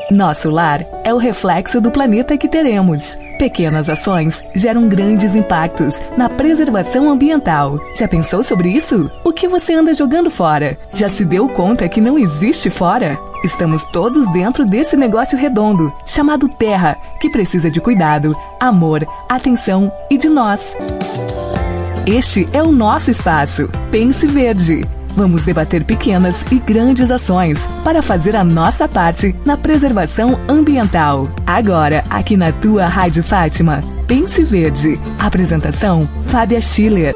Nosso lar é o reflexo do planeta que teremos. Pequenas ações geram grandes impactos na preservação ambiental. Já pensou sobre isso? O que você anda jogando fora? Já se deu conta que não existe fora? Estamos todos dentro desse negócio redondo, chamado Terra, que precisa de cuidado, amor, atenção e de nós. Este é o nosso espaço. Pense Verde. Vamos debater pequenas e grandes ações para fazer a nossa parte na preservação ambiental. Agora, aqui na tua Rádio Fátima. Pense Verde. Apresentação, Fábia Schiller.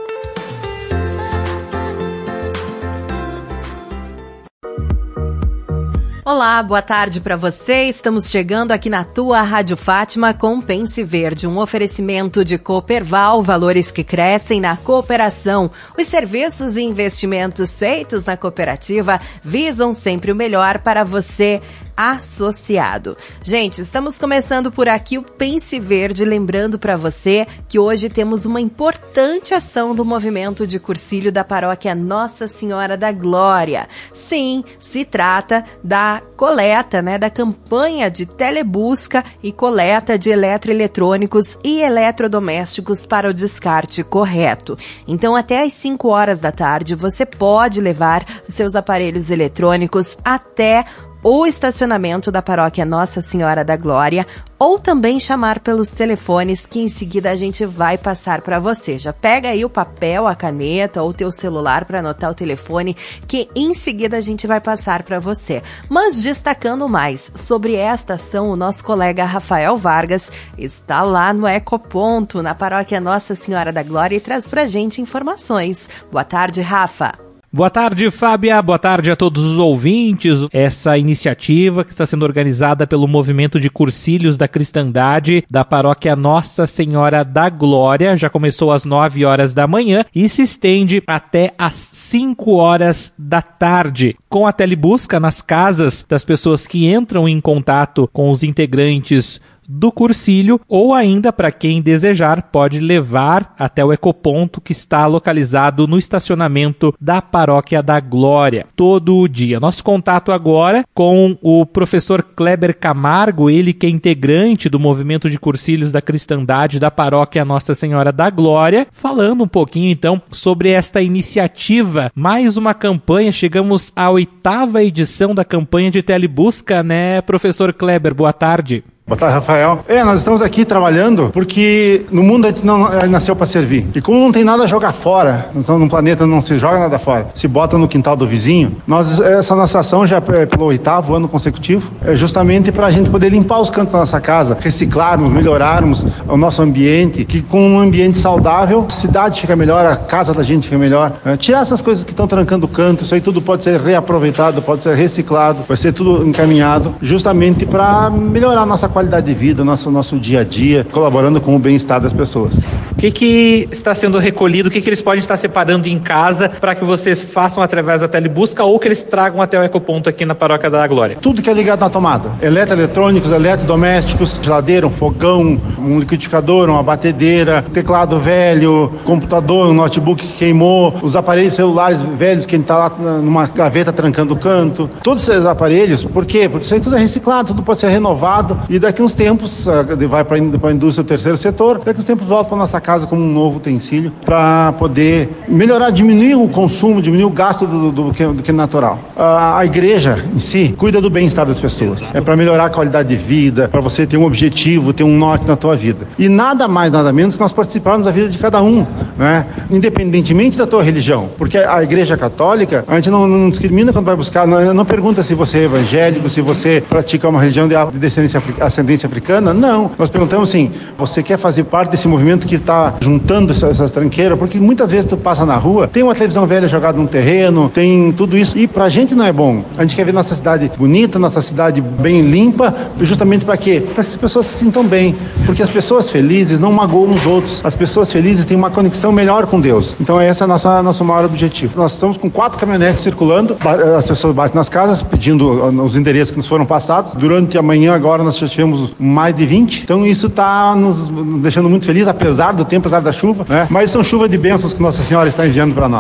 Olá, boa tarde para você. Estamos chegando aqui na tua Rádio Fátima com Pense Verde, um oferecimento de Cooperval, valores que crescem na cooperação. Os serviços e investimentos feitos na cooperativa visam sempre o melhor para você, associado. Gente, estamos começando por aqui o Pense Verde, lembrando para você que hoje temos uma importante ação do movimento de Cursilho da paróquia Nossa Senhora da Glória. Sim, se trata da coleta, da campanha de telebusca e coleta de eletroeletrônicos e eletrodomésticos para o descarte correto. Então, até às 5 horas da tarde, você pode levar os seus aparelhos eletrônicos até o estacionamento da paróquia Nossa Senhora da Glória, ou também chamar pelos telefones que em seguida a gente vai passar para você. Já pega aí o papel, a caneta ou o teu celular para anotar o telefone que em seguida a gente vai passar para você. Mas destacando mais sobre esta ação, o nosso colega Rafael Vargas está lá no Ecoponto, na paróquia Nossa Senhora da Glória, e traz pra gente informações. Boa tarde, Rafa. Boa tarde, Fábia. Boa tarde a todos os ouvintes. Essa iniciativa que está sendo organizada pelo Movimento de Cursilhos da Cristandade da Paróquia Nossa Senhora da Glória já começou às 9 horas da manhã e se estende até às 5 horas da tarde, com a telebusca nas casas das pessoas que entram em contato com os integrantes do Cursilho, ou ainda, para quem desejar, pode levar até o Ecoponto, que está localizado no estacionamento da Paróquia da Glória, todo o dia. Nosso contato agora com o professor Kleber Camargo, ele que é integrante do Movimento de Cursilhos da Cristandade da Paróquia Nossa Senhora da Glória, falando um pouquinho então sobre esta iniciativa, mais uma campanha. Chegamos à 8ª edição da campanha de telebusca, professor Kleber? Boa tarde. Boa tarde, Rafael. Nós estamos aqui trabalhando porque no mundo a gente não nasceu para servir. E como não tem nada a jogar fora, nós estamos num planeta, não se joga nada fora, se bota no quintal do vizinho, essa nossa ação já é pelo 8º ano consecutivo, é justamente para a gente poder limpar os cantos da nossa casa, reciclarmos, melhorarmos o nosso ambiente, que com um ambiente saudável, a cidade fica melhor, a casa da gente fica melhor. Tirar essas coisas que estão trancando o canto, isso aí tudo pode ser reaproveitado, pode ser reciclado, vai ser tudo encaminhado justamente para melhorar a nossa qualidade de vida, nosso dia a dia, colaborando com o bem-estar das pessoas. O que está sendo recolhido, o que eles podem estar separando em casa para que vocês façam através da telebusca ou que eles tragam até o Ecoponto aqui na Paróquia da Glória? Tudo que é ligado na tomada. Eletroeletrônicos, eletrodomésticos, geladeira, um fogão, um liquidificador, uma batedeira, teclado velho, computador, um notebook que queimou, os aparelhos celulares velhos que a gente está lá numa gaveta trancando o canto. Todos esses aparelhos, por quê? Porque isso aí tudo é reciclado, tudo pode ser renovado e daqui uns tempos vai para a indústria do terceiro setor, daqui uns tempos volta para nossa casa como um novo utensílio para poder melhorar, diminuir o consumo, diminuir o gasto do que é natural. A igreja em si cuida do bem-estar das pessoas. É para melhorar a qualidade de vida, para você ter um objetivo, ter um norte na tua vida. E nada mais, nada menos que nós participarmos da vida de cada um, independentemente da tua religião. Porque a igreja católica, a gente não discrimina quando vai buscar, não pergunta se você é evangélico, se você pratica uma religião de ascendência africana, não. Nós perguntamos assim, você quer fazer parte desse movimento que está juntando essas tranqueiras? Porque muitas vezes tu passa na rua, tem uma televisão velha jogada num terreno, tem tudo isso, e pra gente não é bom. A gente quer ver nossa cidade bonita, nossa cidade bem limpa, justamente para quê? Para que as pessoas se sintam bem, porque as pessoas felizes não magoam os outros, as pessoas felizes têm uma conexão melhor com Deus. Então esse é nosso maior objetivo. Nós estamos com 4 caminhonetes circulando, as pessoas batem nas casas pedindo os endereços que nos foram passados. Durante a manhã agora nós já tivemos mais de 20, então isso está nos deixando muito felizes, apesar do tempo, apesar da chuva, mas são chuvas de bênçãos que Nossa Senhora está enviando para nós.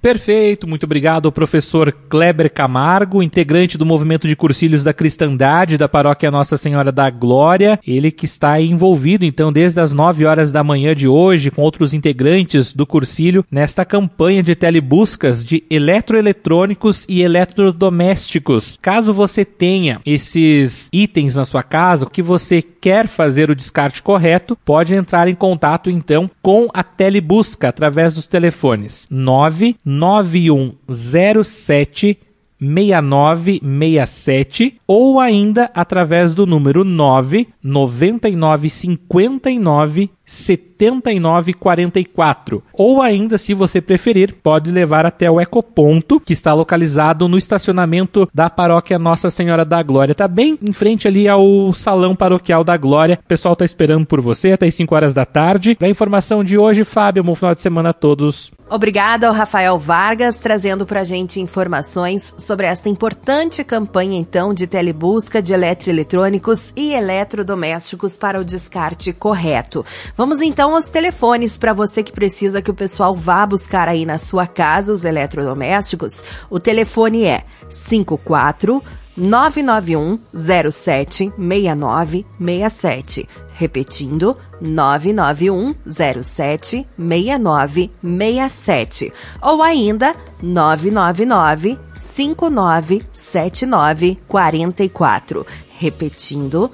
Perfeito, muito obrigado ao professor Kleber Camargo, integrante do movimento de Cursilhos da Cristandade da Paróquia Nossa Senhora da Glória, ele que está envolvido então desde as 9 horas da manhã de hoje com outros integrantes do Cursilho nesta campanha de telebuscas de eletroeletrônicos e eletrodomésticos. Caso você tenha esses itens na sua casa, que você quer fazer o descarte correto, pode entrar em contato então com a telebusca através dos telefones 99107 6967 ou ainda através do número 99959 7944. Ou ainda, se você preferir, pode levar até o Ecoponto, que está localizado no estacionamento da Paróquia Nossa Senhora da Glória. Está bem em frente ali ao Salão Paroquial da Glória. O pessoal está esperando por você até as 5 horas da tarde. Para a informação de hoje, Fábio, bom final de semana a todos. Obrigada ao Rafael Vargas, trazendo para a gente informações sobre esta importante campanha, então, de telebusca de eletroeletrônicos e eletrodomésticos para o descarte correto. Vamos então aos telefones para você que precisa que o pessoal vá buscar aí na sua casa os eletrodomésticos. O telefone é 54 991 07 6967. Repetindo, 991 07 6967. Ou ainda, 999 597944. Repetindo,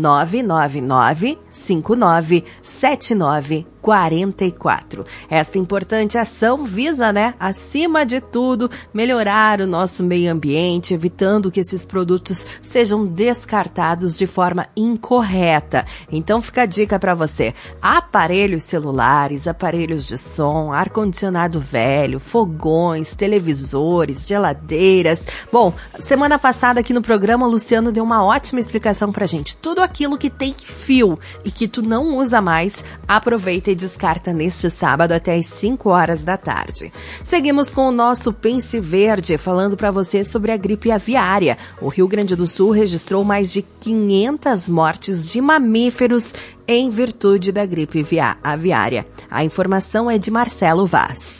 999-597944. Esta importante ação visa, acima de tudo, melhorar o nosso meio ambiente, evitando que esses produtos sejam descartados de forma incorreta. Então fica a dica para você. Aparelhos celulares, aparelhos de som, ar-condicionado velho, fogões, televisores, geladeiras. Bom, semana passada aqui no programa o Luciano deu uma ótima explicação pra gente. Tudo aquilo que tem fio e que tu não usa mais, aproveita e descarta neste sábado até as 5 horas da tarde. Seguimos com o nosso Pense Verde, falando para você sobre a gripe aviária. O Rio Grande do Sul registrou mais de 500 mortes de mamíferos em virtude da gripe aviária. A informação é de Marcelo Vaz.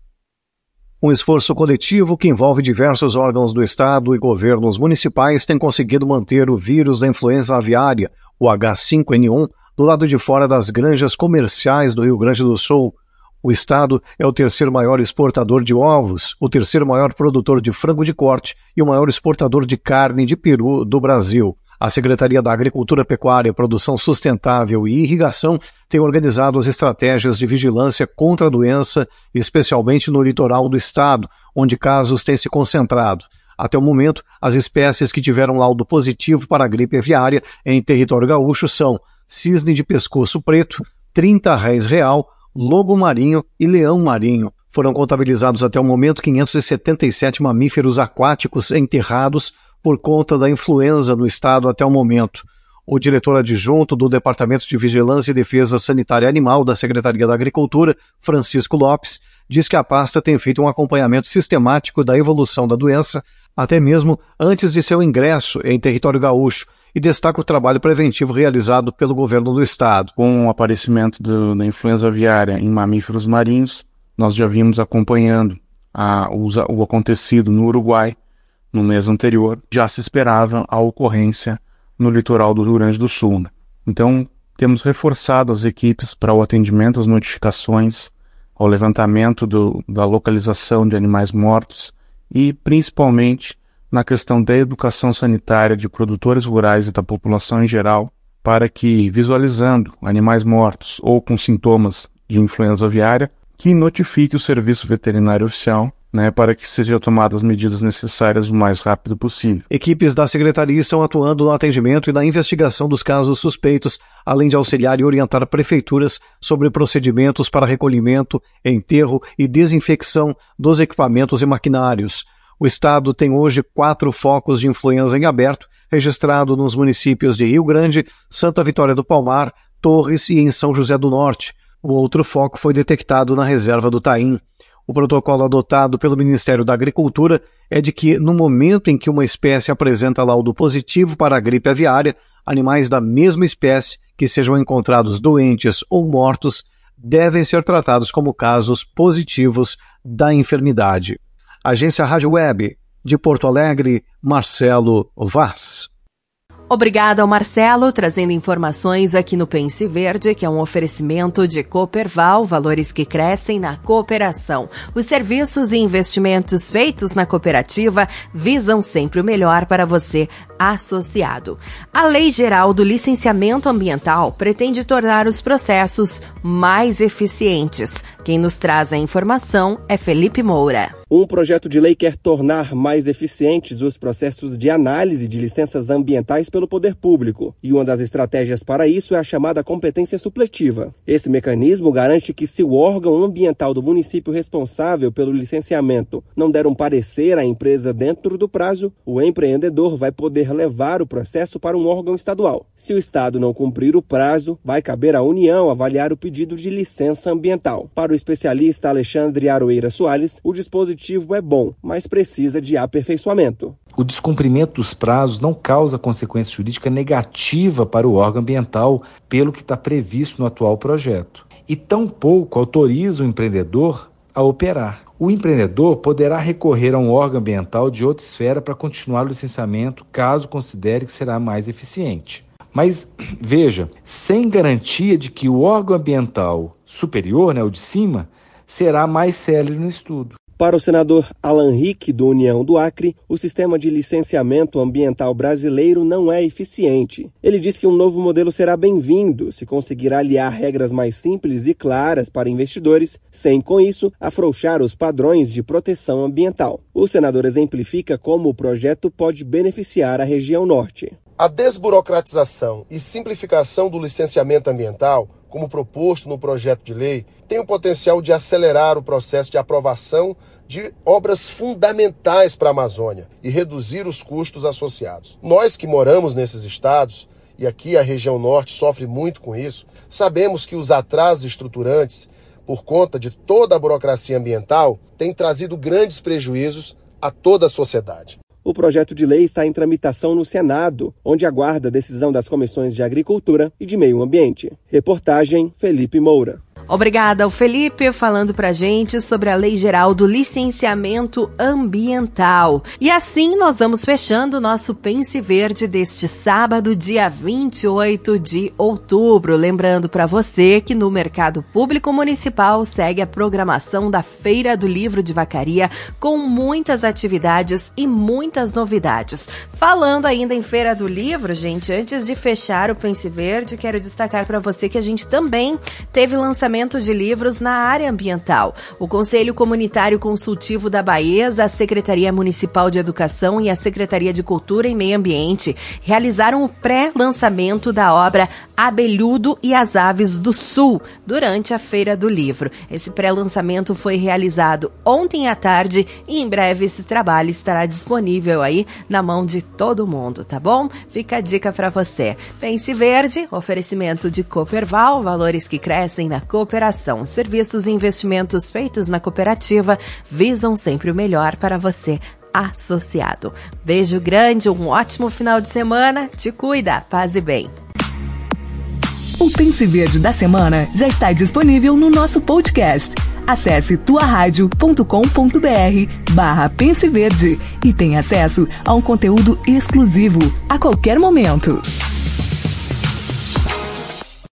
Um esforço coletivo que envolve diversos órgãos do Estado e governos municipais tem conseguido manter o vírus da influenza aviária, o H5N1, do lado de fora das granjas comerciais do Rio Grande do Sul. O Estado é o terceiro maior exportador de ovos, o terceiro maior produtor de frango de corte e o maior exportador de carne de peru do Brasil. A Secretaria da Agricultura, Pecuária, Produção Sustentável e Irrigação tem organizado as estratégias de vigilância contra a doença, especialmente no litoral do estado, onde casos têm se concentrado. Até o momento, as espécies que tiveram laudo positivo para a gripe aviária em território gaúcho são cisne de pescoço preto, 30 réis real, lobo marinho e leão marinho. Foram contabilizados até o momento 577 mamíferos aquáticos enterrados por conta da influenza no estado até o momento. O diretor adjunto do Departamento de Vigilância e Defesa Sanitária Animal da Secretaria da Agricultura, Francisco Lopes, diz que a pasta tem feito um acompanhamento sistemático da evolução da doença, até mesmo antes de seu ingresso em território gaúcho, e destaca o trabalho preventivo realizado pelo governo do estado. Com o aparecimento da influenza aviária em mamíferos marinhos, nós já vimos acompanhando o acontecido no Uruguai no mês anterior. Já se esperava a ocorrência no litoral do Rio Grande do Sul. Então, temos reforçado as equipes para o atendimento às notificações, ao levantamento da localização de animais mortos e, principalmente, na questão da educação sanitária de produtores rurais e da população em geral, para que, visualizando animais mortos ou com sintomas de influenza aviária, que notifique o Serviço Veterinário Oficial, para que sejam tomadas as medidas necessárias o mais rápido possível. Equipes da Secretaria estão atuando no atendimento e na investigação dos casos suspeitos, além de auxiliar e orientar prefeituras sobre procedimentos para recolhimento, enterro e desinfecção dos equipamentos e maquinários. O estado tem hoje 4 focos de influenza em aberto, registrado nos municípios de Rio Grande, Santa Vitória do Palmar, Torres e em São José do Norte. O outro foco foi detectado na reserva do Taim. O protocolo adotado pelo Ministério da Agricultura é de que, no momento em que uma espécie apresenta laudo positivo para a gripe aviária, animais da mesma espécie que sejam encontrados doentes ou mortos devem ser tratados como casos positivos da enfermidade. Agência Rádio Web, de Porto Alegre, Marcelo Vaz. Obrigada ao Marcelo, trazendo informações aqui no Pense Verde, que é um oferecimento de Cooperval, valores que crescem na cooperação. Os serviços e investimentos feitos na cooperativa visam sempre o melhor para você, associado. A Lei Geral do Licenciamento Ambiental pretende tornar os processos mais eficientes. Quem nos traz a informação é Felipe Moura. Um projeto de lei quer tornar mais eficientes os processos de análise de licenças ambientais pelo poder público, e uma das estratégias para isso é a chamada competência supletiva. Esse mecanismo garante que, se o órgão ambiental do município responsável pelo licenciamento não der um parecer à empresa dentro do prazo, o empreendedor vai poder levar o processo para um órgão estadual. Se o estado não cumprir o prazo, vai caber à União avaliar o pedido de licença ambiental. Para o especialista Alexandre Aroeira Soares, o dispositivo é bom, mas precisa de aperfeiçoamento. O descumprimento dos prazos não causa consequência jurídica negativa para o órgão ambiental, pelo que está previsto no atual projeto, e tampouco autoriza o empreendedor a operar. O empreendedor poderá recorrer a um órgão ambiental de outra esfera para continuar o licenciamento, caso considere que será mais eficiente. Mas, veja, sem garantia de que o órgão ambiental superior, o de cima, será mais célere no estudo. Para o senador Alan Rick, do União do Acre, o sistema de licenciamento ambiental brasileiro não é eficiente. Ele diz que um novo modelo será bem-vindo se conseguir aliar regras mais simples e claras para investidores, sem, com isso, afrouxar os padrões de proteção ambiental. O senador exemplifica como o projeto pode beneficiar a região norte. A desburocratização e simplificação do licenciamento ambiental, como proposto no projeto de lei, tem o potencial de acelerar o processo de aprovação de obras fundamentais para a Amazônia e reduzir os custos associados. Nós que moramos nesses estados, e aqui a região norte sofre muito com isso, sabemos que os atrasos estruturantes, por conta de toda a burocracia ambiental, têm trazido grandes prejuízos a toda a sociedade. O projeto de lei está em tramitação no Senado, onde aguarda a decisão das comissões de Agricultura e de Meio Ambiente. Reportagem Felipe Moura. Obrigada ao Felipe, falando pra gente sobre a Lei Geral do Licenciamento Ambiental. E assim nós vamos fechando o nosso Pense Verde deste sábado, dia 28 de outubro. Lembrando para você que no Mercado Público Municipal segue a programação da Feira do Livro de Vacaria, com muitas atividades e muitas novidades. Falando ainda em Feira do Livro, gente, antes de fechar o Pense Verde, quero destacar para você que a gente também teve lançamento de livros na área ambiental. O Conselho Comunitário Consultivo da Baeza, a Secretaria Municipal de Educação e a Secretaria de Cultura e Meio Ambiente realizaram o pré-lançamento da obra Abelhudo e as Aves do Sul durante a Feira do Livro. Esse pré-lançamento foi realizado ontem à tarde e em breve esse trabalho estará disponível aí na mão de todo mundo, tá bom? Fica a dica para você. Pense Verde, oferecimento de Cooperval, valores que crescem na cooperação. Serviços e investimentos feitos na cooperativa visam sempre o melhor para você, associado. Beijo grande, um ótimo final de semana. Te cuida, paz e bem. O Pense Verde da semana já está disponível no nosso podcast. Acesse tuaradio.com.br/Pense Verde e tenha acesso a um conteúdo exclusivo a qualquer momento.